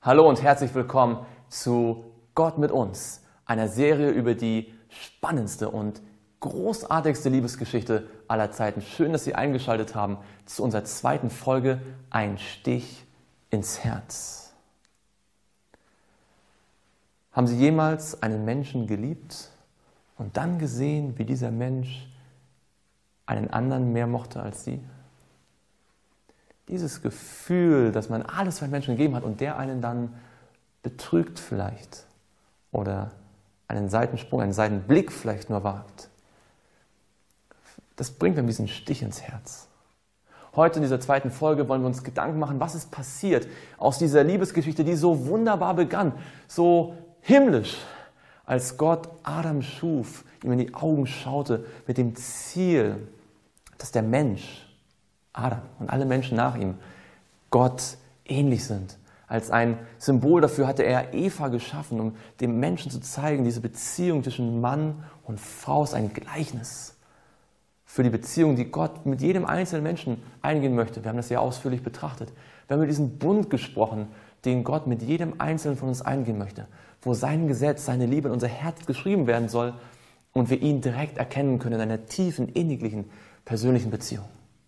Hallo und herzlich willkommen zu Gott mit uns, einer Serie über die spannendste und großartigste Liebesgeschichte aller Zeiten. Schön, dass Sie eingeschaltet haben zu unserer zweiten Folge Ein Stich ins Herz. Haben Sie jemals einen Menschen geliebt und dann gesehen, wie dieser Mensch einen anderen mehr mochte als Sie? Dieses Gefühl, dass man alles für einen Menschen gegeben hat und der einen dann betrügt vielleicht oder einen Seitensprung, einen Seitenblick vielleicht nur wagt, das bringt einem diesen Stich ins Herz. Heute in dieser zweiten Folge wollen wir uns Gedanken machen, was ist passiert aus dieser Liebesgeschichte, die so wunderbar begann, so himmlisch, als Gott Adam schuf, ihm in die Augen schaute mit dem Ziel, dass der Mensch, Adam und alle Menschen nach ihm, Gott ähnlich sind. Als ein Symbol dafür hatte er Eva geschaffen, um dem Menschen zu zeigen, diese Beziehung zwischen Mann und Frau ist ein Gleichnis für die Beziehung, die Gott mit jedem einzelnen Menschen eingehen möchte. Wir haben das ja ausführlich betrachtet. Wir haben über diesen Bund gesprochen, den Gott mit jedem Einzelnen von uns eingehen möchte, wo sein Gesetz, seine Liebe in unser Herz geschrieben werden soll und wir ihn direkt erkennen können in einer tiefen, inniglichen, persönlichen Beziehung.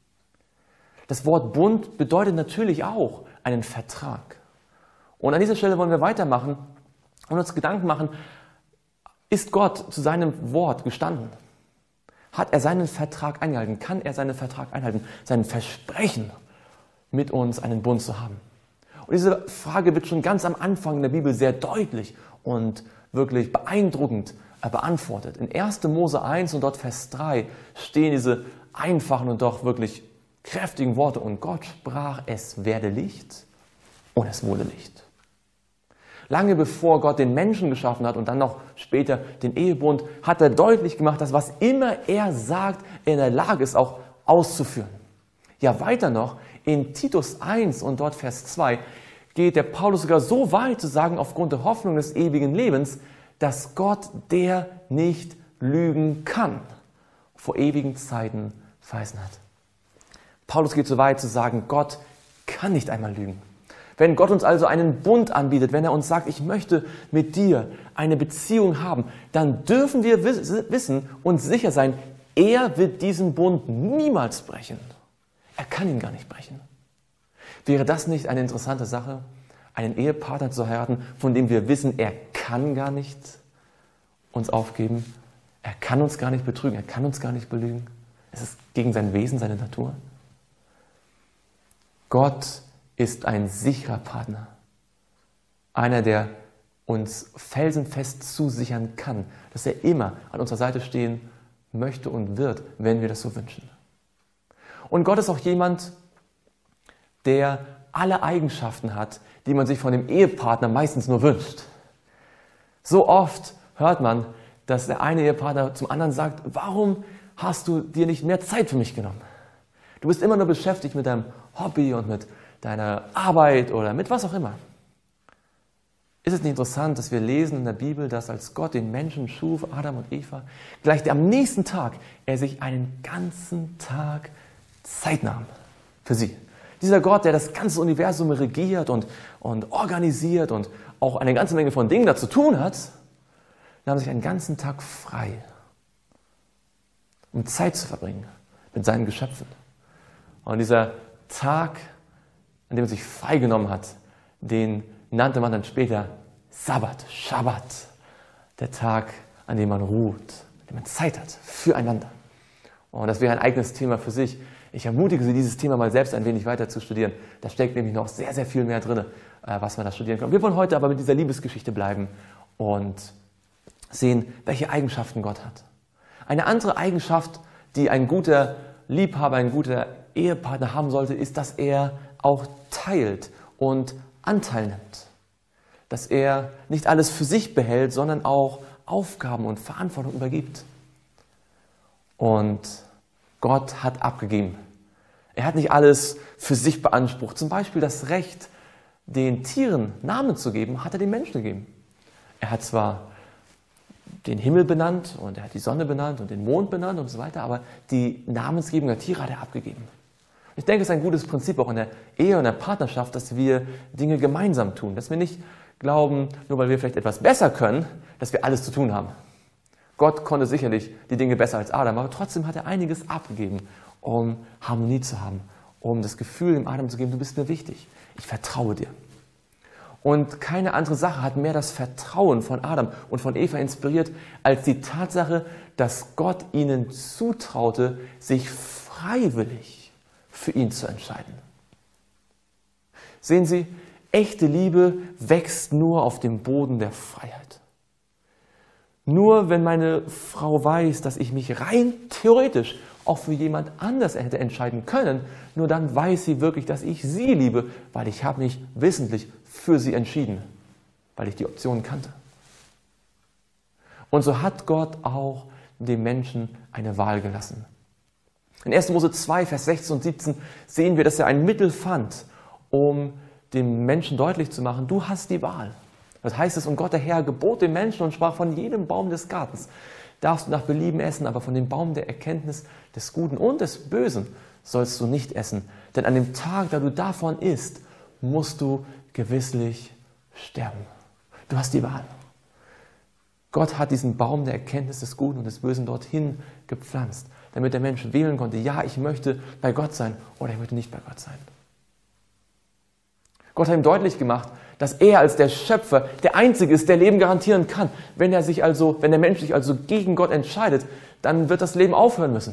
Das Wort Bund bedeutet natürlich auch einen Vertrag. Und an dieser Stelle wollen wir weitermachen und uns Gedanken machen, ist Gott zu seinem Wort gestanden? Hat er seinen Vertrag eingehalten? Kann er seinen Vertrag einhalten? Sein Versprechen, mit uns einen Bund zu haben? Und diese Frage wird schon ganz am Anfang in der Bibel sehr deutlich und wirklich beeindruckend beantwortet. In 1. Mose 1 und dort Vers 3 stehen diese einfachen und doch wirklich kräftigen Worte. Und Gott sprach, es werde Licht und es wurde Licht. Lange bevor Gott den Menschen geschaffen hat und dann noch später den Ehebund, hat er deutlich gemacht, dass was immer er sagt, er in der Lage ist, auch auszuführen. Ja, weiter noch, in Titus 1 und dort Vers 2 geht der Paulus sogar so weit zu sagen, aufgrund der Hoffnung des ewigen Lebens, dass Gott, der nicht lügen kann, vor ewigen Zeiten verheißen hat. Paulus geht so weit zu sagen, Gott kann nicht einmal lügen. Wenn Gott uns also einen Bund anbietet, wenn er uns sagt, ich möchte mit dir eine Beziehung haben, dann dürfen wir wissen und sicher sein, er wird diesen Bund niemals brechen. Er kann ihn gar nicht brechen. Wäre das nicht eine interessante Sache, einen Ehepartner zu heiraten, von dem wir wissen, er kann gar nicht uns aufgeben, er kann uns gar nicht betrügen, er kann uns gar nicht belügen. Es ist gegen sein Wesen, seine Natur. Gott ist ein sicherer Partner. Einer, der uns felsenfest zusichern kann, dass er immer an unserer Seite stehen möchte und wird, wenn wir das so wünschen. Und Gott ist auch jemand, der alle Eigenschaften hat, die man sich von dem Ehepartner meistens nur wünscht. So oft hört man, dass der eine Ehepartner zum anderen sagt, warum hast du dir nicht mehr Zeit für mich genommen? Du bist immer nur beschäftigt mit deinem Hobby und mit deiner Arbeit oder mit was auch immer. Ist es nicht interessant, dass wir lesen in der Bibel, dass als Gott den Menschen schuf, Adam und Eva, gleich am nächsten Tag er sich einen ganzen Tag Zeit nahm für sie. Dieser Gott, der das ganze Universum regiert und organisiert und auch eine ganze Menge von Dingen dazu tun hat, nahm sich einen ganzen Tag frei, um Zeit zu verbringen mit seinen Geschöpfen. Und dieser Tag, an dem er sich freigenommen hat, den nannte man dann später Sabbat, Schabbat. Der Tag, an dem man ruht, an dem man Zeit hat füreinander. Und das wäre ein eigenes Thema für sich. Ich ermutige Sie, dieses Thema mal selbst ein wenig weiter zu studieren. Da steckt nämlich noch sehr, sehr viel mehr drin, was man da studieren kann. Wir wollen heute aber mit dieser Liebesgeschichte bleiben und sehen, welche Eigenschaften Gott hat. Eine andere Eigenschaft, die ein guter Liebhaber, ein guter Ehepartner haben sollte, ist, dass er auch teilt und Anteil nimmt. Dass er nicht alles für sich behält, sondern auch Aufgaben und Verantwortung übergibt. Und Gott hat abgegeben. Er hat nicht alles für sich beansprucht. Zum Beispiel das Recht, den Tieren Namen zu geben, hat er den Menschen gegeben. Er hat zwar den Himmel benannt und er hat die Sonne benannt und den Mond benannt und so weiter, aber die Namensgebung der Tiere hat er abgegeben. Ich denke, es ist ein gutes Prinzip auch in der Ehe und der Partnerschaft, dass wir Dinge gemeinsam tun. Dass wir nicht glauben, nur weil wir vielleicht etwas besser können, dass wir alles zu tun haben. Gott konnte sicherlich die Dinge besser als Adam, aber trotzdem hat er einiges abgegeben, um Harmonie zu haben, um das Gefühl dem Adam zu geben, du bist mir wichtig, ich vertraue dir. Und keine andere Sache hat mehr das Vertrauen von Adam und von Eva inspiriert, als die Tatsache, dass Gott ihnen zutraute, sich freiwillig für ihn zu entscheiden. Sehen Sie, echte Liebe wächst nur auf dem Boden der Freiheit. Nur wenn meine Frau weiß, dass ich mich rein theoretisch auch für jemand anders hätte entscheiden können, nur dann weiß sie wirklich, dass ich sie liebe, weil ich habe mich wissentlich für sie entschieden, weil ich die Optionen kannte. Und so hat Gott auch dem Menschen eine Wahl gelassen. In 1. Mose 2, Vers 16 und 17 sehen wir, dass er ein Mittel fand, um dem Menschen deutlich zu machen, du hast die Wahl. Das heißt es, und Gott der Herr gebot dem Menschen und sprach, von jedem Baum des Gartens darfst du nach Belieben essen, aber von dem Baum der Erkenntnis des Guten und des Bösen sollst du nicht essen. Denn an dem Tag, da du davon isst, musst du gewisslich sterben. Du hast die Wahl. Gott hat diesen Baum der Erkenntnis des Guten und des Bösen dorthin gepflanzt, damit der Mensch wählen konnte, ja, ich möchte bei Gott sein oder ich möchte nicht bei Gott sein. Gott hat ihm deutlich gemacht, dass er als der Schöpfer der Einzige ist, der Leben garantieren kann. Wenn der Mensch sich also gegen Gott entscheidet, dann wird das Leben aufhören müssen.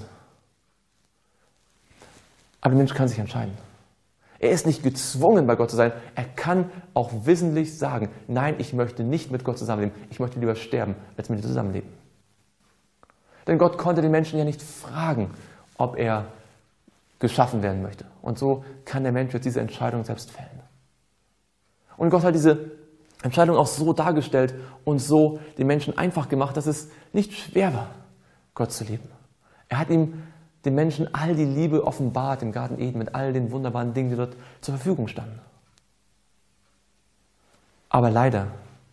Aber der Mensch kann sich entscheiden. Er ist nicht gezwungen, bei Gott zu sein. Er kann auch wissentlich sagen, nein, ich möchte nicht mit Gott zusammenleben. Ich möchte lieber sterben, als mit ihm zusammenleben. Denn Gott konnte den Menschen ja nicht fragen, ob er geschaffen werden möchte. Und so kann der Mensch jetzt diese Entscheidung selbst fällen. Und Gott hat diese Entscheidung auch so dargestellt und so den Menschen einfach gemacht, dass es nicht schwer war, Gott zu lieben. Er hat dem Menschen all die Liebe offenbart im Garten Eden mit all den wunderbaren Dingen, die dort zur Verfügung standen. Aber leider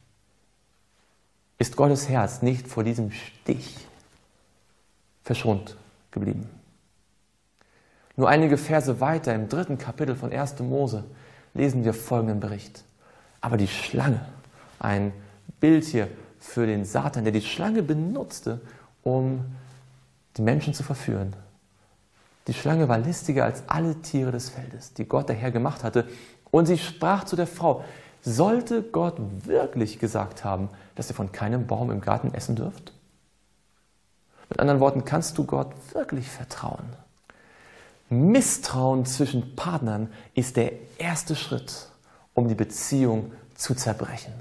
ist Gottes Herz nicht vor diesem Stich verschont geblieben. Nur einige Verse weiter im 3. Kapitel von 1. Mose lesen wir folgenden Bericht. Aber die Schlange, ein Bild hier für den Satan, der die Schlange benutzte, um die Menschen zu verführen. Die Schlange war listiger als alle Tiere des Feldes, die Gott der Herr gemacht hatte. Und sie sprach zu der Frau, sollte Gott wirklich gesagt haben, dass ihr von keinem Baum im Garten essen dürft? Mit anderen Worten, kannst du Gott wirklich vertrauen? Misstrauen zwischen Partnern ist der erste Schritt, um die Beziehung zu zerbrechen.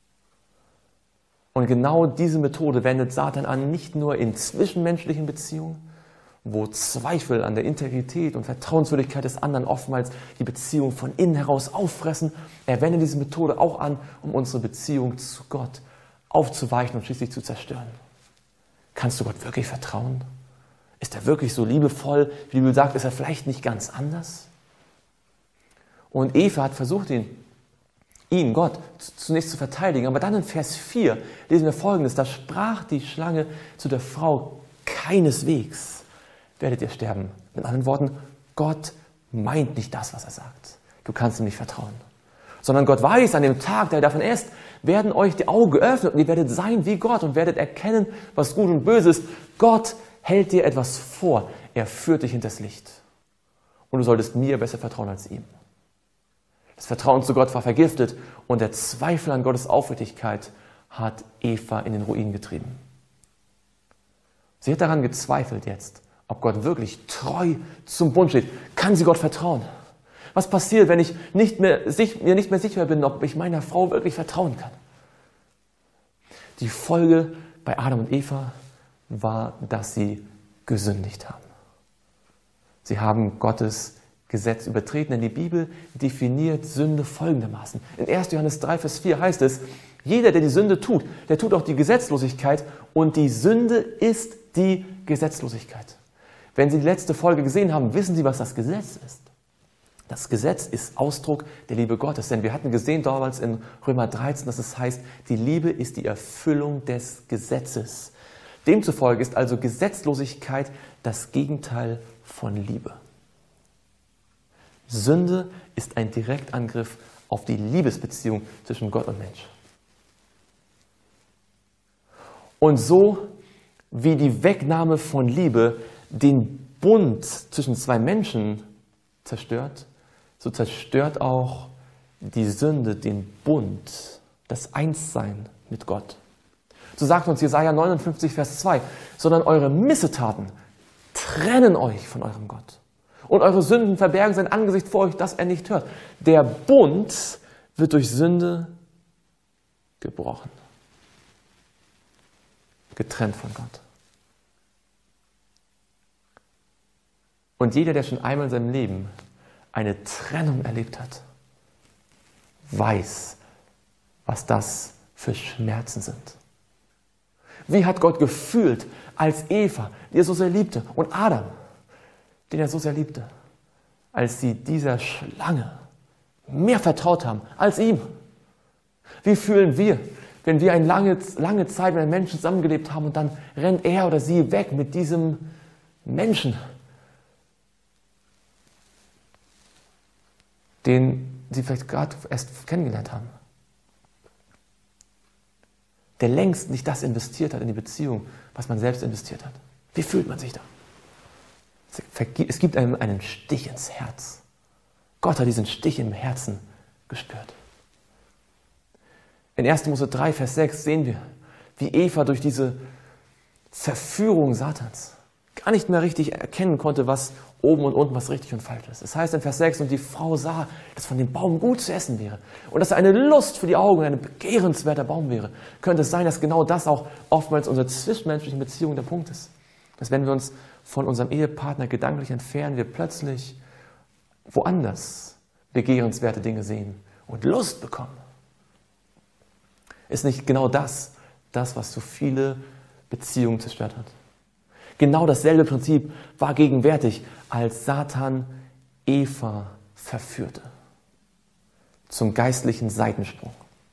Und genau diese Methode wendet Satan an, nicht nur in zwischenmenschlichen Beziehungen, wo Zweifel an der Integrität und Vertrauenswürdigkeit des anderen oftmals die Beziehung von innen heraus auffressen. Er wendet diese Methode auch an, um unsere Beziehung zu Gott aufzuweichen und schließlich zu zerstören. Kannst du Gott wirklich vertrauen? Ist er wirklich so liebevoll? Wie die Bibel sagt, ist er vielleicht nicht ganz anders? Und Eva hat versucht, Gott, zunächst zu verteidigen. Aber dann in Vers 4 lesen wir Folgendes. Da sprach die Schlange zu der Frau, keineswegs werdet ihr sterben. Mit anderen Worten, Gott meint nicht das, was er sagt. Du kannst ihm nicht vertrauen. Sondern Gott weiß, an dem Tag, da ihr davon esst, werden euch die Augen geöffnet und ihr werdet sein wie Gott und werdet erkennen, was gut und böse ist. Gott hält dir etwas vor. Er führt dich hinters Licht. Und du solltest mir besser vertrauen als ihm. Das Vertrauen zu Gott war vergiftet und der Zweifel an Gottes Aufrichtigkeit hat Eva in den Ruin getrieben. Sie hat daran gezweifelt jetzt, ob Gott wirklich treu zum Bund steht. Kann sie Gott vertrauen? Was passiert, wenn ich mir nicht mehr sicher bin, ob ich meiner Frau wirklich vertrauen kann? Die Folge bei Adam und Eva war, dass sie gesündigt haben. Sie haben Gottes Gesetz übertreten, denn die Bibel definiert Sünde folgendermaßen. In 1. Johannes 3, Vers 4 heißt es, jeder, der die Sünde tut, der tut auch die Gesetzlosigkeit und die Sünde ist die Gesetzlosigkeit. Wenn Sie die letzte Folge gesehen haben, wissen Sie, was das Gesetz ist. Das Gesetz ist Ausdruck der Liebe Gottes, denn wir hatten gesehen damals in Römer 13, dass es heißt, die Liebe ist die Erfüllung des Gesetzes. Demzufolge ist also Gesetzlosigkeit das Gegenteil von Liebe. Sünde ist ein Direktangriff auf die Liebesbeziehung zwischen Gott und Mensch. Und so wie die Wegnahme von Liebe den Bund zwischen zwei Menschen zerstört, so zerstört auch die Sünde den Bund, das Einssein mit Gott. So sagt uns Jesaja 59, Vers 2, sondern eure Missetaten trennen euch von eurem Gott. Und eure Sünden verbergen sein Angesicht vor euch, dass er nicht hört. Der Bund wird durch Sünde gebrochen. Getrennt von Gott. Und jeder, der schon einmal in seinem Leben eine Trennung erlebt hat, weiß, was das für Schmerzen sind. Wie hat Gott gefühlt, als Eva, die er so sehr liebte, und Adam, den er so sehr liebte, als sie dieser Schlange mehr vertraut haben als ihm? Wie fühlen wir, wenn wir eine lange Zeit mit einem Menschen zusammengelebt haben und dann rennt er oder sie weg mit diesem Menschen, den sie vielleicht gerade erst kennengelernt haben, der längst nicht das investiert hat in die Beziehung, was man selbst investiert hat. Wie fühlt man sich da? Es gibt einem einen Stich ins Herz. Gott hat diesen Stich im Herzen gespürt. In 1. Mose 3, Vers 6 sehen wir, wie Eva durch diese Verführung Satans gar nicht mehr richtig erkennen konnte, was oben und unten, was richtig und falsch ist. Es heißt in Vers 6, und die Frau sah, dass von dem Baum gut zu essen wäre und dass er eine Lust für die Augen und ein begehrenswerter Baum wäre. Könnte es sein, dass genau das auch oftmals unsere zwischenmenschlichen Beziehungen der Punkt ist? Dass wenn wir uns von unserem Ehepartner gedanklich entfernen, wir plötzlich woanders begehrenswerte Dinge sehen und Lust bekommen. Ist nicht genau das, was so viele Beziehungen zerstört hat? Genau dasselbe Prinzip war gegenwärtig, als Satan Eva verführte. Zum geistlichen Seitensprung.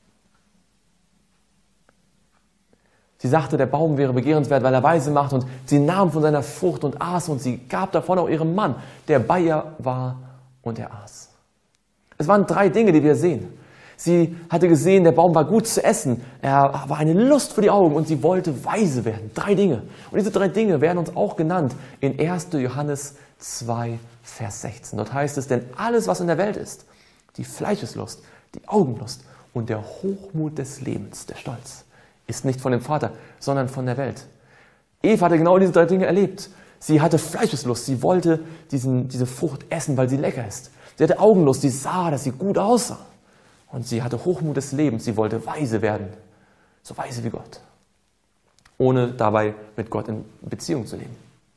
Sie sagte, der Baum wäre begehrenswert, weil er weise macht, und sie nahm von seiner Frucht und aß, und sie gab davon auch ihrem Mann, der bei ihr war, und er aß. Es waren 3 Dinge, die wir sehen. Sie hatte gesehen, der Baum war gut zu essen, er war eine Lust für die Augen und sie wollte weise werden. 3 Dinge. Und diese 3 Dinge werden uns auch genannt in 1. Johannes 2, Vers 16. Dort heißt es, denn alles, was in der Welt ist, die Fleischeslust, die Augenlust und der Hochmut des Lebens, der Stolz, ist nicht von dem Vater, sondern von der Welt. Eva hatte genau diese 3 Dinge erlebt. Sie hatte Fleischeslust, sie wollte diese Frucht essen, weil sie lecker ist. Sie hatte Augenlust, sie sah, dass sie gut aussah. Und sie hatte Hochmut des Lebens, sie wollte weise werden, so weise wie Gott, ohne dabei mit Gott in Beziehung zu leben.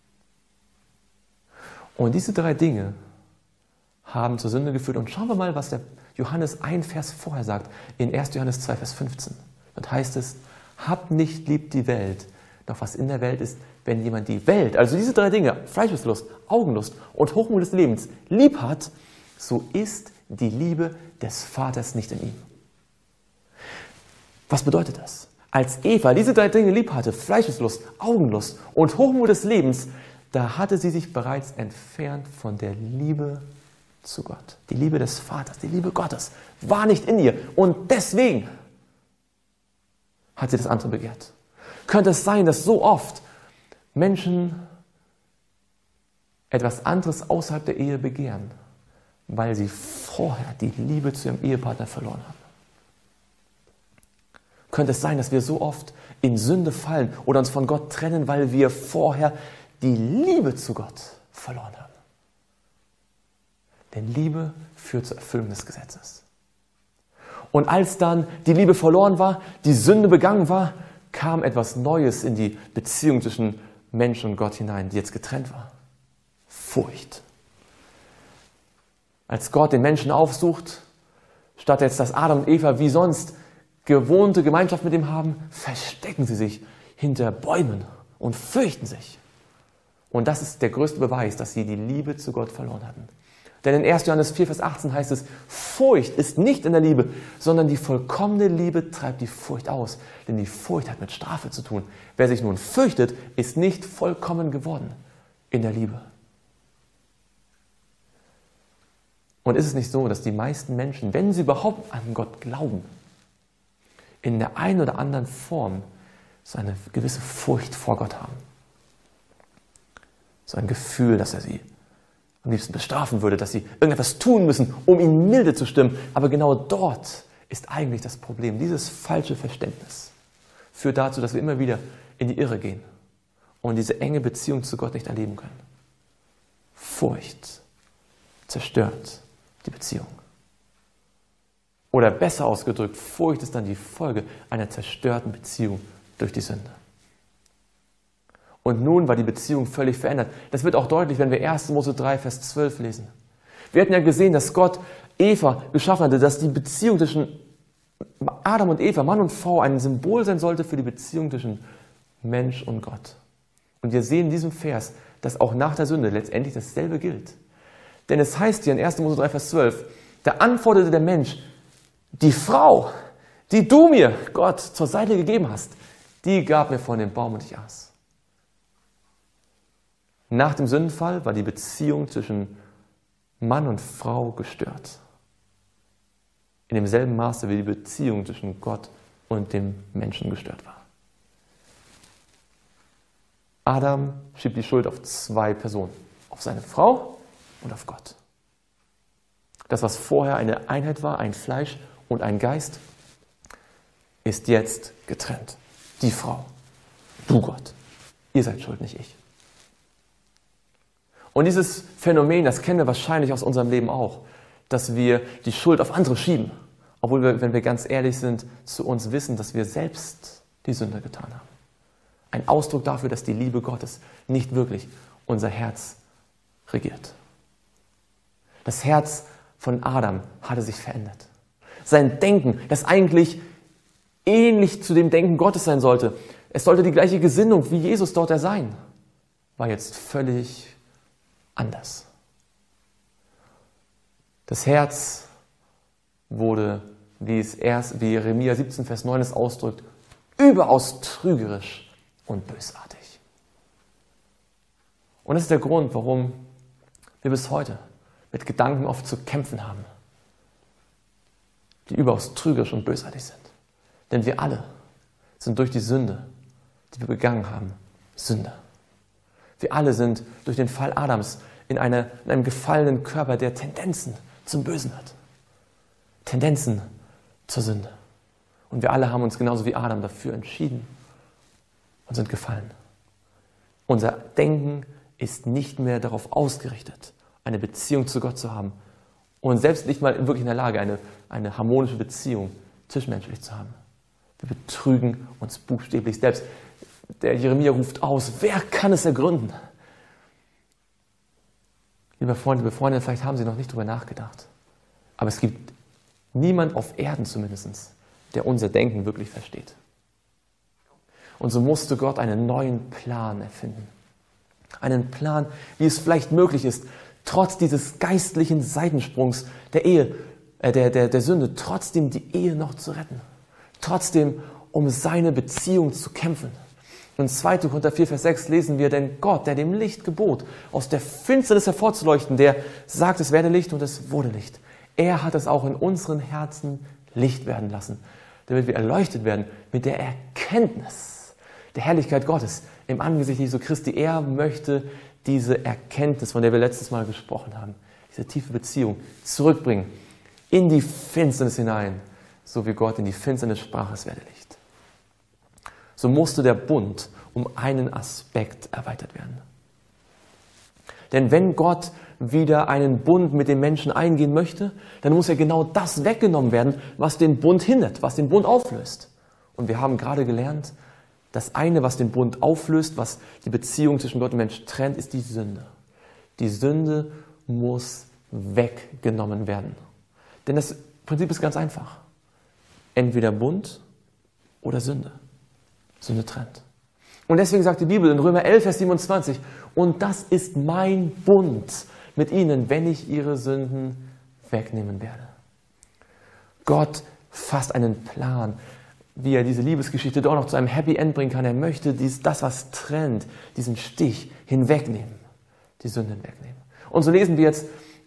Und diese 3 Dinge haben zur Sünde geführt. Und schauen wir mal, was der Johannes ein Vers vorher sagt, in 1. Johannes 2, Vers 15. Dort heißt es, habt nicht lieb die Welt, doch was in der Welt ist, wenn jemand die Welt, also diese 3 Dinge, Fleischeslust, Augenlust und Hochmut des Lebens, lieb hat, so ist die Liebe des Vaters nicht in ihm. Was bedeutet das? Als Eva diese 3 Dinge lieb hatte, Fleischeslust, Augenlust und Hochmut des Lebens, da hatte sie sich bereits entfernt von der Liebe zu Gott. Die Liebe des Vaters, die Liebe Gottes war nicht in ihr. Und deswegen hat sie das andere begehrt. Könnte es sein, dass so oft Menschen etwas anderes außerhalb der Ehe begehren, weil sie vorher die Liebe zu ihrem Ehepartner verloren haben? Könnte es sein, dass wir so oft in Sünde fallen oder uns von Gott trennen, weil wir vorher die Liebe zu Gott verloren haben? Denn Liebe führt zur Erfüllung des Gesetzes. Und als dann die Liebe verloren war, die Sünde begangen war, kam etwas Neues in die Beziehung zwischen Mensch und Gott hinein, die jetzt getrennt war. Furcht. Als Gott den Menschen aufsucht, statt jetzt, dass Adam und Eva wie sonst gewohnte Gemeinschaft mit ihm haben, verstecken sie sich hinter Bäumen und fürchten sich. Und das ist der größte Beweis, dass sie die Liebe zu Gott verloren hatten. Denn in 1. Johannes 4, Vers 18 heißt es, Furcht ist nicht in der Liebe, sondern die vollkommene Liebe treibt die Furcht aus. Denn die Furcht hat mit Strafe zu tun. Wer sich nun fürchtet, ist nicht vollkommen geworden in der Liebe. Und ist es nicht so, dass die meisten Menschen, wenn sie überhaupt an Gott glauben, in der einen oder anderen Form so eine gewisse Furcht vor Gott haben? So ein Gefühl, dass er sie am liebsten bestrafen würde, dass sie irgendetwas tun müssen, um ihm milde zu stimmen. Aber genau dort ist eigentlich das Problem. Dieses falsche Verständnis führt dazu, dass wir immer wieder in die Irre gehen und diese enge Beziehung zu Gott nicht erleben können. Furcht zerstört die Beziehung. Oder besser ausgedrückt, Furcht ist dann die Folge einer zerstörten Beziehung durch die Sünde. Und nun war die Beziehung völlig verändert. Das wird auch deutlich, wenn wir 1. Mose 3, Vers 12 lesen. Wir hatten ja gesehen, dass Gott Eva geschaffen hatte, dass die Beziehung zwischen Adam und Eva, Mann und Frau, ein Symbol sein sollte für die Beziehung zwischen Mensch und Gott. Und wir sehen in diesem Vers, dass auch nach der Sünde letztendlich dasselbe gilt. Denn es heißt hier in 1. Mose 3, Vers 12, da antwortete der Mensch, die Frau, die du mir, Gott, zur Seite gegeben hast, die gab mir von dem Baum und ich aß. Nach dem Sündenfall war die Beziehung zwischen Mann und Frau gestört. In demselben Maße, wie die Beziehung zwischen Gott und dem Menschen gestört war. Adam schiebt die Schuld auf zwei Personen, auf seine Frau und auf Gott. Das, was vorher eine Einheit war, ein Fleisch und ein Geist, ist jetzt getrennt. Die Frau, du Gott, ihr seid schuld, nicht ich. Und dieses Phänomen, das kennen wir wahrscheinlich aus unserem Leben auch, dass wir die Schuld auf andere schieben, obwohl wir, wenn wir ganz ehrlich sind, zu uns wissen, dass wir selbst die Sünde getan haben. Ein Ausdruck dafür, dass die Liebe Gottes nicht wirklich unser Herz regiert. Das Herz von Adam hatte sich verändert. Sein Denken, das eigentlich ähnlich zu dem Denken Gottes sein sollte, es sollte die gleiche Gesinnung wie Jesus dort sein, war jetzt völlig anders. Das Herz wurde, wie Jeremia 17, Vers 9 es ausdrückt, überaus trügerisch und bösartig. Und das ist der Grund, warum wir bis heute mit Gedanken oft zu kämpfen haben, die überaus trügerisch und bösartig sind. Denn wir alle sind durch die Sünde, die wir begangen haben, Sünder. Wir alle sind durch den Fall Adams in einem gefallenen Körper, der Tendenzen zum Bösen hat. Tendenzen zur Sünde. Und wir alle haben uns genauso wie Adam dafür entschieden und sind gefallen. Unser Denken ist nicht mehr darauf ausgerichtet, eine Beziehung zu Gott zu haben und selbst nicht mal wirklich in der Lage, eine harmonische Beziehung zwischenmenschlich zu haben. Wir betrügen uns buchstäblich selbst. Der Jeremia ruft aus, wer kann es ergründen? Liebe Freunde, vielleicht haben Sie noch nicht darüber nachgedacht. Aber es gibt niemand auf Erden zumindest, der unser Denken wirklich versteht. Und so musste Gott einen neuen Plan erfinden. Einen Plan, wie es vielleicht möglich ist, trotz dieses geistlichen Seitensprungs der Sünde, trotzdem die Ehe noch zu retten. Trotzdem um seine Beziehung zu kämpfen. In 2. Korinther 4, Vers 6 lesen wir, denn Gott, der dem Licht gebot, aus der Finsternis hervorzuleuchten, der sagt, es werde Licht und es wurde Licht. Er hat es auch in unseren Herzen Licht werden lassen, damit wir erleuchtet werden mit der Erkenntnis der Herrlichkeit Gottes im Angesicht Jesu Christi. Er möchte diese Erkenntnis, von der wir letztes Mal gesprochen haben, diese tiefe Beziehung zurückbringen in die Finsternis hinein, so wie Gott in die Finsternis sprach, es werde Licht. So musste der Bund um einen Aspekt erweitert werden. Denn wenn Gott wieder einen Bund mit den Menschen eingehen möchte, dann muss ja genau das weggenommen werden, was den Bund hindert, was den Bund auflöst. Und wir haben gerade gelernt, das eine, was den Bund auflöst, was die Beziehung zwischen Gott und Mensch trennt, ist die Sünde. Die Sünde muss weggenommen werden. Denn das Prinzip ist ganz einfach. Entweder Bund oder Sünde. Sünde trennt. Und deswegen sagt die Bibel in Römer 11, Vers 27, und das ist mein Bund mit ihnen, wenn ich ihre Sünden wegnehmen werde. Gott fasst einen Plan, wie er diese Liebesgeschichte doch noch zu einem Happy End bringen kann. Er möchte das, was trennt, diesen Stich hinwegnehmen, die Sünde hinwegnehmen. Und so lesen wir jetzt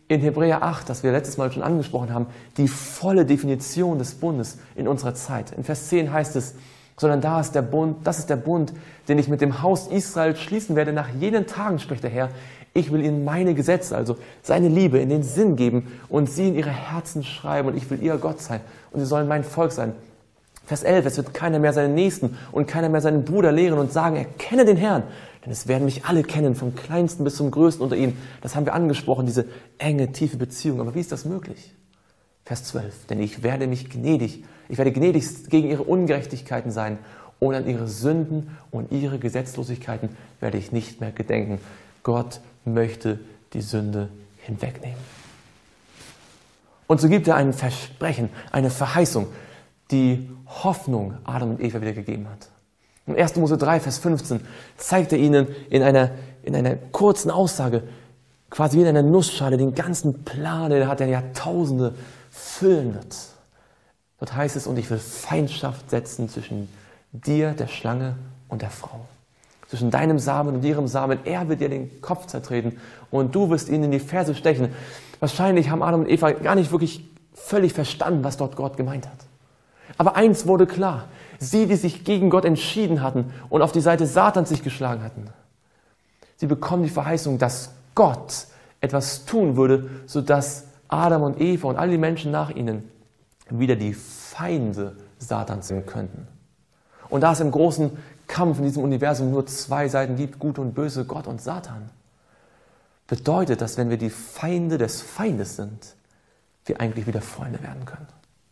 in Hebräer 8, das wir letztes Mal schon angesprochen haben, die volle Definition des Bundes in unserer Zeit. In Vers 10 heißt es, sondern das ist der Bund, den ich mit dem Haus Israel schließen werde. Nach jenen Tagen, spricht der Herr, ich will ihnen meine Gesetze, also seine Liebe, in den Sinn geben und sie in ihre Herzen schreiben und ich will ihr Gott sein und sie sollen mein Volk sein. Vers 11, es wird keiner mehr seinen Nächsten und keiner mehr seinen Bruder lehren und sagen, erkenne den Herrn, denn es werden mich alle kennen, vom Kleinsten bis zum Größten unter ihnen. Das haben wir angesprochen, diese enge, tiefe Beziehung. Aber wie ist das möglich? Vers 12, denn ich werde gnädig gegen ihre Ungerechtigkeiten sein und an ihre Sünden und ihre Gesetzlosigkeiten werde ich nicht mehr gedenken. Gott möchte die Sünde hinwegnehmen. Und so gibt er ein Versprechen, eine Verheißung, die Hoffnung Adam und Eva wieder gegeben hat. Im 1. Mose 3, Vers 15 zeigt er ihnen in einer kurzen Aussage, quasi wie in einer Nussschale, den ganzen Plan, den er hat, der Jahrtausende füllen wird. Dort heißt es, und ich will Feindschaft setzen zwischen dir, der Schlange, und der Frau. Zwischen deinem Samen und ihrem Samen. Er wird dir den Kopf zertreten und du wirst ihn in die Ferse stechen. Wahrscheinlich haben Adam und Eva gar nicht wirklich völlig verstanden, was dort Gott gemeint hat. Aber eins wurde klar, sie, die sich gegen Gott entschieden hatten und auf die Seite Satans sich geschlagen hatten, sie bekommen die Verheißung, dass Gott etwas tun würde, sodass Adam und Eva und all die Menschen nach ihnen wieder die Feinde Satans sein könnten. Und da es im großen Kampf in diesem Universum nur zwei Seiten gibt, gut und böse, Gott und Satan, bedeutet das, wenn wir die Feinde des Feindes sind, wir eigentlich wieder Freunde werden können.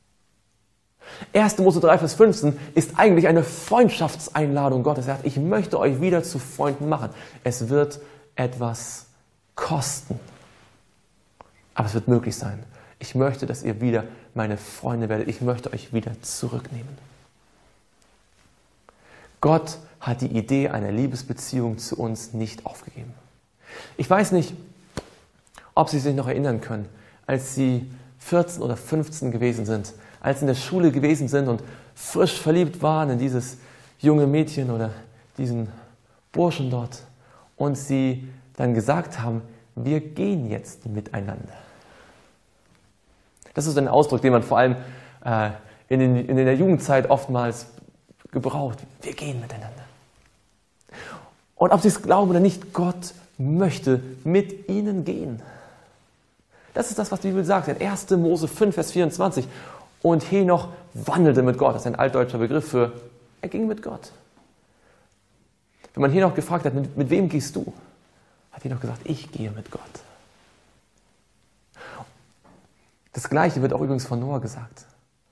1. Mose 3, Vers 15 ist eigentlich eine Freundschaftseinladung Gottes. Er sagt, ich möchte euch wieder zu Freunden machen. Es wird etwas kosten. Aber es wird möglich sein. Ich möchte, dass ihr wieder meine Freunde werdet. Ich möchte euch wieder zurücknehmen. Gott hat die Idee einer Liebesbeziehung zu uns nicht aufgegeben. Ich weiß nicht, ob Sie sich noch erinnern können, als Sie 14 oder 15 gewesen sind, als Sie in der Schule gewesen sind und frisch verliebt waren in dieses junge Mädchen oder diesen Burschen dort und Sie dann gesagt haben, wir gehen jetzt miteinander. Das ist ein Ausdruck, den man vor allem in der Jugendzeit oftmals gebraucht. Wir gehen miteinander. Und ob Sie es glauben oder nicht, Gott möchte mit ihnen gehen. Das ist das, was die Bibel sagt. In 1. Mose 5, Vers 24. Und Henoch wandelte mit Gott. Das ist ein altdeutscher Begriff für, er ging mit Gott. Wenn man Henoch gefragt hat, mit wem gehst du? Hat Henoch gesagt, ich gehe mit Gott. Das Gleiche wird auch übrigens von Noah gesagt.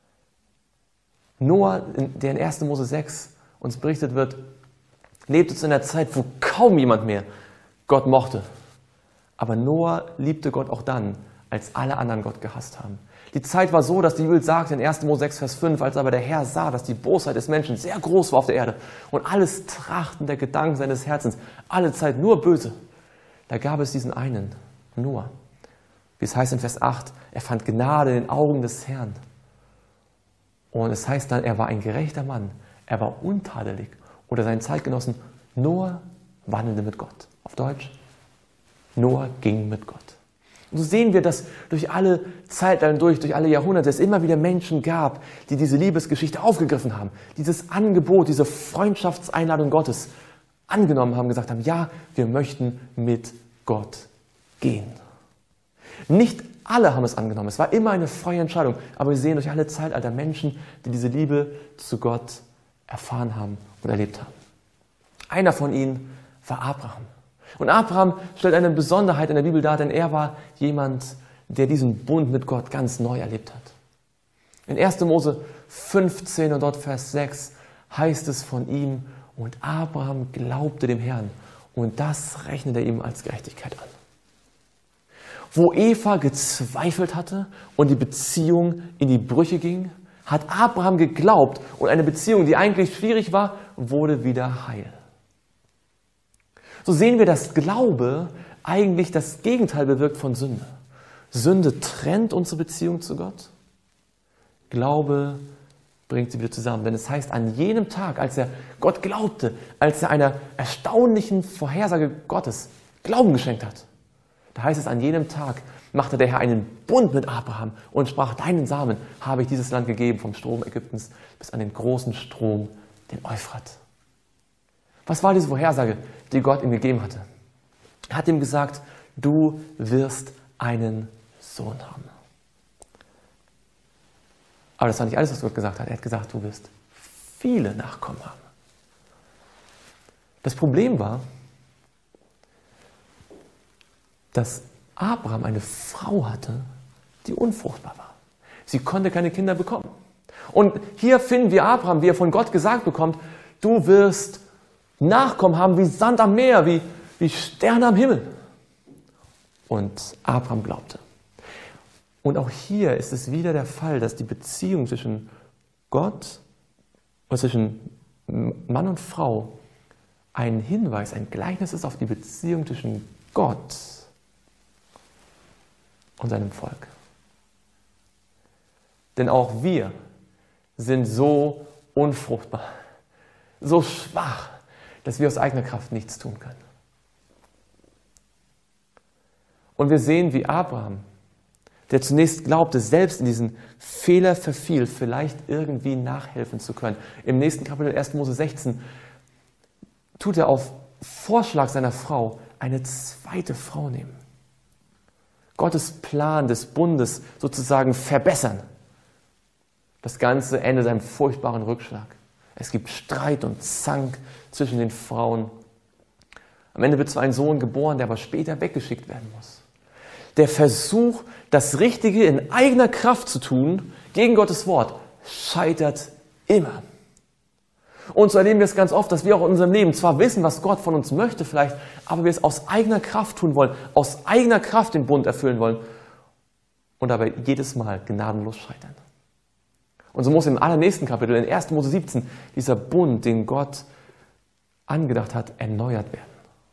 Noah, der in 1. Mose 6 uns berichtet wird, lebte zu einer Zeit, wo kaum jemand mehr Gott mochte. Aber Noah liebte Gott auch dann, als alle anderen Gott gehasst haben. Die Zeit war so, dass die Bibel sagt in 1. Mose 6, Vers 5, als aber der Herr sah, dass die Bosheit des Menschen sehr groß war auf der Erde und alles Trachten der Gedanken seines Herzens, alle Zeit nur böse, da gab es diesen einen, Noah. Wie es heißt in Vers 8, er fand Gnade in den Augen des Herrn. Und es heißt dann, er war ein gerechter Mann, er war untadelig. Oder sein Zeitgenossen, Noah wandelte mit Gott. Auf Deutsch, Noah ging mit Gott. Und so sehen wir, dass durch alle Zeitalter, durch alle Jahrhunderte es immer wieder Menschen gab, die diese Liebesgeschichte aufgegriffen haben, dieses Angebot, diese Freundschaftseinladung Gottes angenommen haben, gesagt haben, ja, wir möchten mit Gott gehen. Nicht alle haben es angenommen, es war immer eine freie Entscheidung, aber wir sehen durch alle Zeitalter Menschen, die diese Liebe zu Gott erfahren haben und erlebt haben. Einer von ihnen war Abraham. Und Abraham stellt eine Besonderheit in der Bibel dar, denn er war jemand, der diesen Bund mit Gott ganz neu erlebt hat. In 1. Mose 15 und dort Vers 6 heißt es von ihm, und Abraham glaubte dem Herrn und das rechnete er ihm als Gerechtigkeit an. Wo Eva gezweifelt hatte und die Beziehung in die Brüche ging, hat Abraham geglaubt und eine Beziehung, die eigentlich schwierig war, wurde wieder heil. So sehen wir, dass Glaube eigentlich das Gegenteil bewirkt von Sünde. Sünde trennt unsere Beziehung zu Gott. Glaube bringt sie wieder zusammen. Denn es heißt, an jenem Tag, als er Gott glaubte, als er einer erstaunlichen Vorhersage Gottes Glauben geschenkt hat, Da heißt es, an jenem Tag machte der Herr einen Bund mit Abraham und sprach, deinen Samen habe ich dieses Land gegeben, vom Strom Ägyptens bis an den großen Strom, den Euphrat. Was war diese Vorhersage, die Gott ihm gegeben hatte? Er hat ihm gesagt, du wirst einen Sohn haben. Aber das war nicht alles, was Gott gesagt hat. Er hat gesagt, du wirst viele Nachkommen haben. Das Problem war, dass Abraham eine Frau hatte, die unfruchtbar war. Sie konnte keine Kinder bekommen. Und hier finden wir Abraham, wie er von Gott gesagt bekommt, du wirst Nachkommen haben wie Sand am Meer, wie Sterne am Himmel. Und Abraham glaubte. Und auch hier ist es wieder der Fall, dass die Beziehung zwischen Gott und zwischen Mann und Frau ein Hinweis, ein Gleichnis ist auf die Beziehung zwischen Gott und seinem Volk. Denn auch wir sind so unfruchtbar, so schwach, dass wir aus eigener Kraft nichts tun können. Und wir sehen, wie Abraham, der zunächst glaubte, selbst in diesen Fehler verfiel, vielleicht irgendwie nachhelfen zu können. Im nächsten Kapitel 1. Mose 16 tut er auf Vorschlag seiner Frau eine zweite Frau nehmen. Gottes Plan des Bundes sozusagen verbessern. Das Ganze endet in einem furchtbaren Rückschlag. Es gibt Streit und Zank zwischen den Frauen. Am Ende wird zwar ein Sohn geboren, der aber später weggeschickt werden muss. Der Versuch, das Richtige in eigener Kraft zu tun, gegen Gottes Wort, scheitert immer. Und so erleben wir es ganz oft, dass wir auch in unserem Leben zwar wissen, was Gott von uns möchte vielleicht, aber wir es aus eigener Kraft tun wollen, aus eigener Kraft den Bund erfüllen wollen und dabei jedes Mal gnadenlos scheitern. Und so muss im allernächsten Kapitel, in 1. Mose 17, dieser Bund, den Gott angedacht hat, erneuert werden.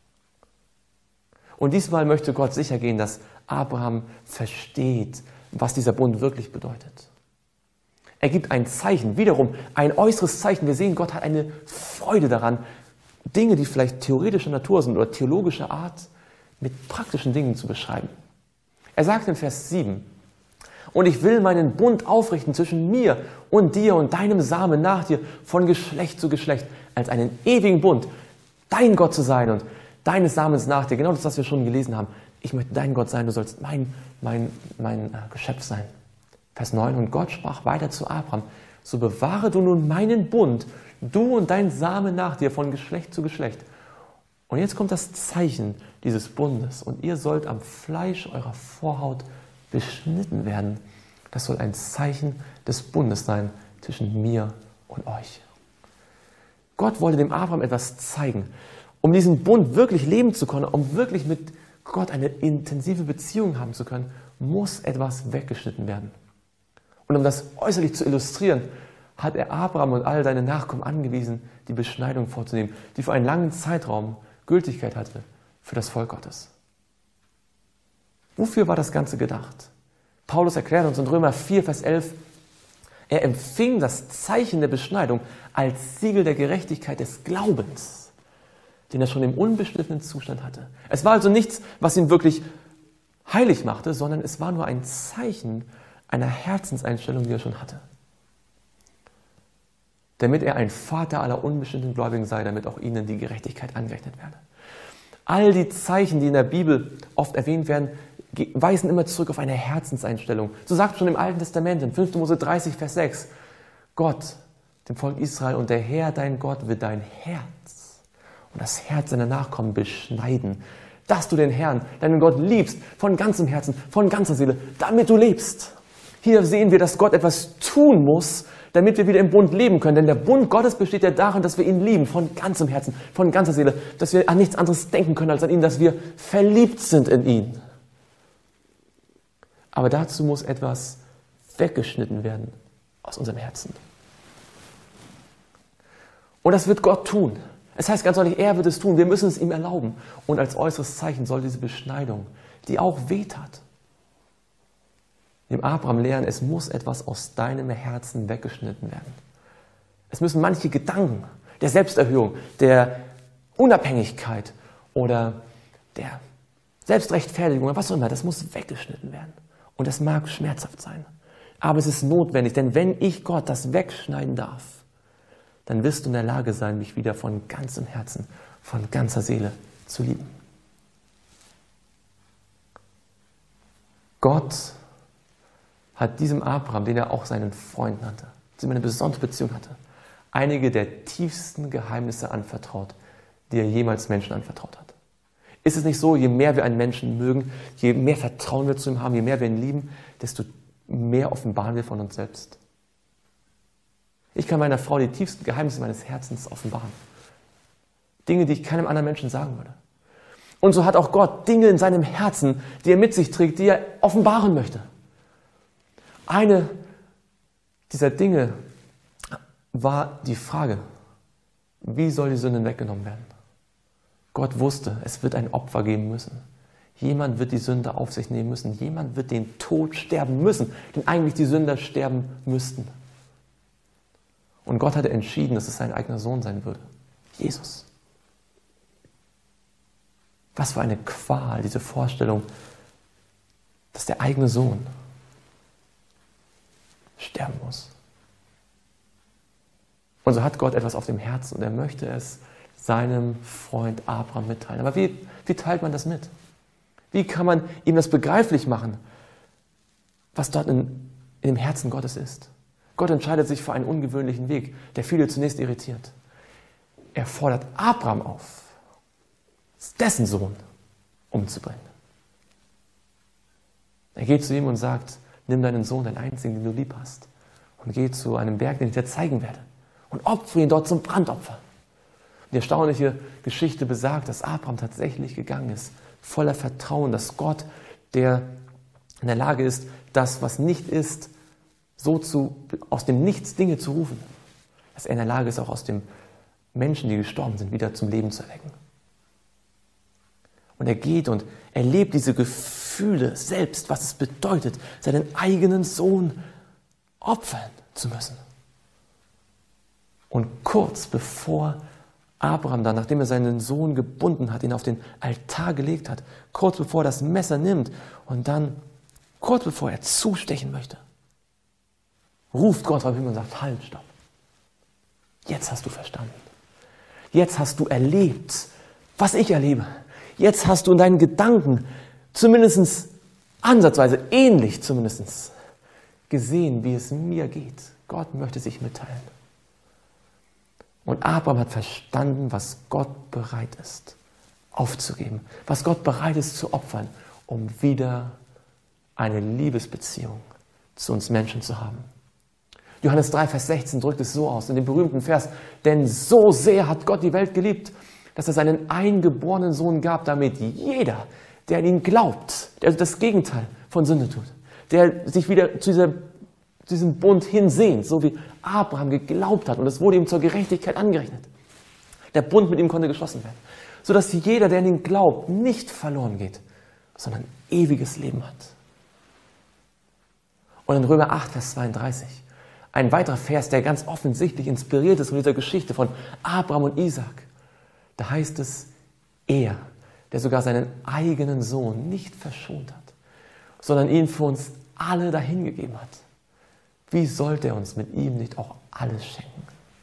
Und diesmal möchte Gott sicher gehen, dass Abraham versteht, was dieser Bund wirklich bedeutet. Er gibt ein Zeichen, wiederum ein äußeres Zeichen. Wir sehen, Gott hat eine Freude daran, Dinge, die vielleicht theoretischer Natur sind oder theologischer Art, mit praktischen Dingen zu beschreiben. Er sagt in Vers 7, und ich will meinen Bund aufrichten zwischen mir und dir und deinem Samen nach dir von Geschlecht zu Geschlecht, als einen ewigen Bund, dein Gott zu sein und deines Samens nach dir. Genau das, was wir schon gelesen haben. Ich möchte dein Gott sein, du sollst mein Geschöpf sein. Vers 9, und Gott sprach weiter zu Abraham, so bewahre du nun meinen Bund, du und dein Samen nach dir von Geschlecht zu Geschlecht. Und jetzt kommt das Zeichen dieses Bundes und ihr sollt am Fleisch eurer Vorhaut beschnitten werden. Das soll ein Zeichen des Bundes sein zwischen mir und euch. Gott wollte dem Abraham etwas zeigen. Um diesen Bund wirklich leben zu können, um wirklich mit Gott eine intensive Beziehung haben zu können, muss etwas weggeschnitten werden. Und um das äußerlich zu illustrieren, hat er Abraham und all seine Nachkommen angewiesen, die Beschneidung vorzunehmen, die für einen langen Zeitraum Gültigkeit hatte für das Volk Gottes. Wofür war das Ganze gedacht? Paulus erklärt uns in Römer 4, Vers 11, er empfing das Zeichen der Beschneidung als Siegel der Gerechtigkeit des Glaubens, den er schon im unbeschnittenen Zustand hatte. Es war also nichts, was ihn wirklich heilig machte, sondern es war nur ein Zeichen einer Herzenseinstellung, die er schon hatte. Damit er ein Vater aller unbestimmten Gläubigen sei, damit auch ihnen die Gerechtigkeit angerechnet werde. All die Zeichen, die in der Bibel oft erwähnt werden, weisen immer zurück auf eine Herzenseinstellung. So sagt schon im Alten Testament, in 5. Mose 30, Vers 6, Gott, dem Volk Israel, und der Herr, dein Gott, wird dein Herz und das Herz seiner Nachkommen beschneiden, dass du den Herrn, deinen Gott, liebst, von ganzem Herzen, von ganzer Seele, damit du lebst. Hier sehen wir, dass Gott etwas tun muss, damit wir wieder im Bund leben können. Denn der Bund Gottes besteht ja darin, dass wir ihn lieben, von ganzem Herzen, von ganzer Seele, dass wir an nichts anderes denken können als an ihn, dass wir verliebt sind in ihn. Aber dazu muss etwas weggeschnitten werden aus unserem Herzen. Und das wird Gott tun. Es heißt ganz deutlich, er wird es tun. Wir müssen es ihm erlauben. Und als äußeres Zeichen soll diese Beschneidung, die auch wehtat, dem Abraham lehren, es muss etwas aus deinem Herzen weggeschnitten werden. Es müssen manche Gedanken der Selbsterhöhung, der Unabhängigkeit oder der Selbstrechtfertigung oder was auch immer, das muss weggeschnitten werden. Und das mag schmerzhaft sein. Aber es ist notwendig, denn wenn ich Gott das wegschneiden darf, dann wirst du in der Lage sein, mich wieder von ganzem Herzen, von ganzer Seele zu lieben. Gott hat diesem Abraham, den er auch seinen Freund nannte, zu ihm eine besondere Beziehung hatte, einige der tiefsten Geheimnisse anvertraut, die er jemals Menschen anvertraut hat. Ist es nicht so, je mehr wir einen Menschen mögen, je mehr Vertrauen wir zu ihm haben, je mehr wir ihn lieben, desto mehr offenbaren wir von uns selbst? Ich kann meiner Frau die tiefsten Geheimnisse meines Herzens offenbaren. Dinge, die ich keinem anderen Menschen sagen würde. Und so hat auch Gott Dinge in seinem Herzen, die er mit sich trägt, die er offenbaren möchte. Eine dieser Dinge war die Frage, wie soll die Sünde weggenommen werden? Gott wusste, es wird ein Opfer geben müssen. Jemand wird die Sünde auf sich nehmen müssen. Jemand wird den Tod sterben müssen, den eigentlich die Sünder sterben müssten. Und Gott hatte entschieden, dass es sein eigener Sohn sein würde. Jesus. Was für eine Qual, diese Vorstellung, dass der eigene Sohn sterben muss. Und so hat Gott etwas auf dem Herzen und er möchte es seinem Freund Abraham mitteilen. Aber wie teilt man das mit? Wie kann man ihm das begreiflich machen, was dort in dem Herzen Gottes ist? Gott entscheidet sich für einen ungewöhnlichen Weg, der viele zunächst irritiert. Er fordert Abraham auf, dessen Sohn umzubringen. Er geht zu ihm und sagt, nimm deinen Sohn, deinen einzigen, den du lieb hast, und geh zu einem Berg, den ich dir zeigen werde, und opfere ihn dort zum Brandopfer. Die erstaunliche Geschichte besagt, dass Abraham tatsächlich gegangen ist, voller Vertrauen, dass Gott, der in der Lage ist, das, was nicht ist, aus dem Nichts Dinge zu rufen, dass er in der Lage ist, auch aus dem Menschen, die gestorben sind, wieder zum Leben zu erwecken. Und er geht und erlebt diese Gefühle selbst, was es bedeutet, seinen eigenen Sohn opfern zu müssen. Und kurz bevor Abraham dann, nachdem er seinen Sohn gebunden hat, ihn auf den Altar gelegt hat, kurz bevor er das Messer nimmt und dann, kurz bevor er zustechen möchte, ruft Gott auf ihn und sagt, halt, stopp. Jetzt hast du verstanden. Jetzt hast du erlebt, was ich erlebe. Jetzt hast du in deinen Gedanken zumindest ansatzweise, ähnlich zumindest, gesehen, wie es mir geht. Gott möchte sich mitteilen. Und Abraham hat verstanden, was Gott bereit ist aufzugeben, was Gott bereit ist zu opfern, um wieder eine Liebesbeziehung zu uns Menschen zu haben. Johannes 3, Vers 16 drückt es so aus, in dem berühmten Vers, denn so sehr hat Gott die Welt geliebt, dass er seinen eingeborenen Sohn gab, damit jeder, der an ihn glaubt, der also das Gegenteil von Sünde tut, der sich wieder zu diesem Bund hinsehnt, so wie Abraham geglaubt hat und es wurde ihm zur Gerechtigkeit angerechnet. Der Bund mit ihm konnte geschlossen werden, sodass jeder, der an ihn glaubt, nicht verloren geht, sondern ewiges Leben hat. Und in Römer 8, Vers 32, ein weiterer Vers, der ganz offensichtlich inspiriert ist von dieser Geschichte von Abraham und Isaak. Da heißt es, er, der sogar seinen eigenen Sohn nicht verschont hat, sondern ihn für uns alle dahingegeben hat. Wie sollte er uns mit ihm nicht auch alles schenken?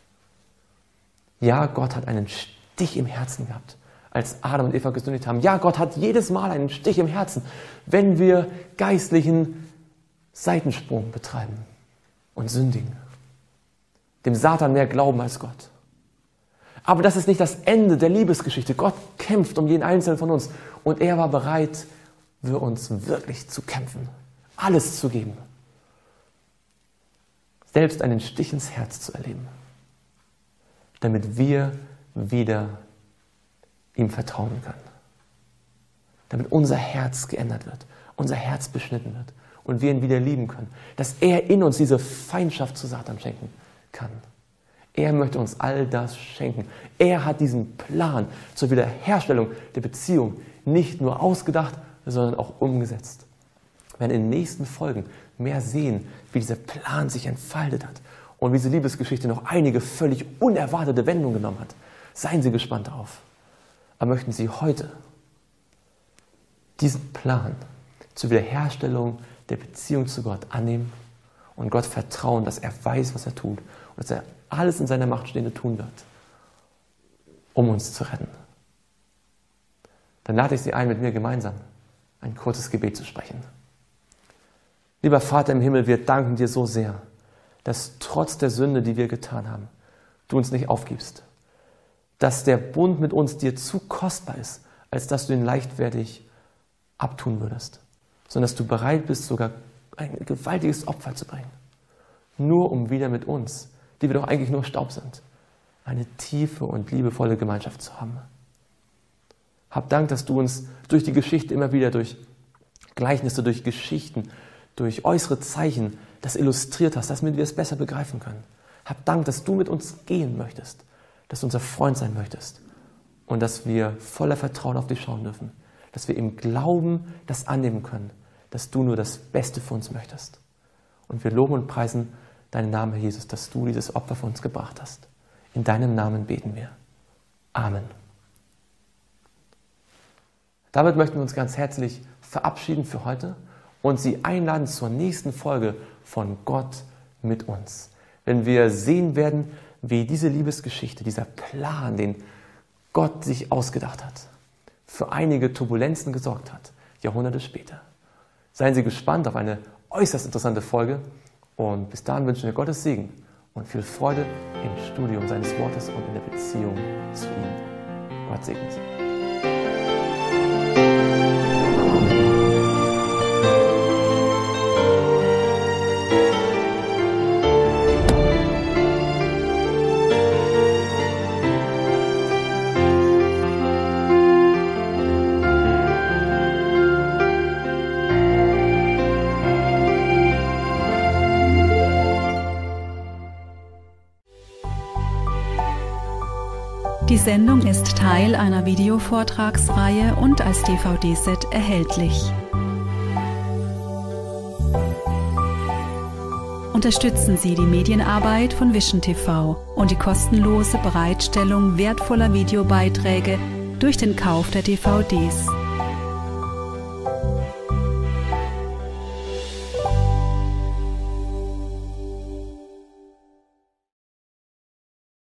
Ja, Gott hat einen Stich im Herzen gehabt, als Adam und Eva gesündigt haben. Ja, Gott hat jedes Mal einen Stich im Herzen, wenn wir geistlichen Seitensprung betreiben und sündigen. Dem Satan mehr glauben als Gott. Aber das ist nicht das Ende der Liebesgeschichte. Gott kämpft um jeden Einzelnen von uns. Und er war bereit, für uns wirklich zu kämpfen. Alles zu geben. Selbst einen Stich ins Herz zu erleben. Damit wir wieder ihm vertrauen können. Damit unser Herz geändert wird. Unser Herz beschnitten wird. Und wir ihn wieder lieben können. Dass er in uns diese Feindschaft zu Satan schenken kann. Er möchte uns all das schenken. Er hat diesen Plan zur Wiederherstellung der Beziehung nicht nur ausgedacht, sondern auch umgesetzt. Wir werden in den nächsten Folgen mehr sehen, wie dieser Plan sich entfaltet hat und wie diese Liebesgeschichte noch einige völlig unerwartete Wendungen genommen hat. Seien Sie gespannt darauf. Aber möchten Sie heute diesen Plan zur Wiederherstellung der Beziehung zu Gott annehmen und Gott vertrauen, dass er weiß, was er tut und dass er alles in seiner Macht Stehende tun wird, um uns zu retten. Dann lade ich Sie ein, mit mir gemeinsam ein kurzes Gebet zu sprechen. Lieber Vater im Himmel, wir danken dir so sehr, dass trotz der Sünde, die wir getan haben, du uns nicht aufgibst. Dass der Bund mit uns dir zu kostbar ist, als dass du ihn leichtfertig abtun würdest. Sondern dass du bereit bist, sogar ein gewaltiges Opfer zu bringen. Nur um wieder mit uns, die wir doch eigentlich nur Staub sind, eine tiefe und liebevolle Gemeinschaft zu haben. Hab Dank, dass du uns durch die Geschichte immer wieder durch Gleichnisse, durch Geschichten, durch äußere Zeichen das illustriert hast, damit wir es besser begreifen können. Hab Dank, dass du mit uns gehen möchtest, dass du unser Freund sein möchtest und dass wir voller Vertrauen auf dich schauen dürfen, dass wir im Glauben das annehmen können, dass du nur das Beste für uns möchtest. Und wir loben und preisen deinen Namen, Herr Jesus, dass du dieses Opfer für uns gebracht hast. In deinem Namen beten wir. Amen. Damit möchten wir uns ganz herzlich verabschieden für heute und Sie einladen zur nächsten Folge von Gott mit uns. Wenn wir sehen werden, wie diese Liebesgeschichte, dieser Plan, den Gott sich ausgedacht hat, für einige Turbulenzen gesorgt hat, Jahrhunderte später. Seien Sie gespannt auf eine äußerst interessante Folge und bis dahin wünschen wir Gottes Segen und viel Freude im Studium seines Wortes und in der Beziehung zu ihm. Gott segne Sie. Die Sendung ist Teil einer Videovortragsreihe und als DVD-Set erhältlich. Unterstützen Sie die Medienarbeit von Vision TV und die kostenlose Bereitstellung wertvoller Videobeiträge durch den Kauf der DVDs.